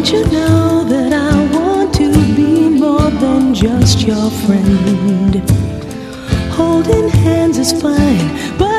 Don't you know that I want to be more than just your friend? Holding hands is fine, but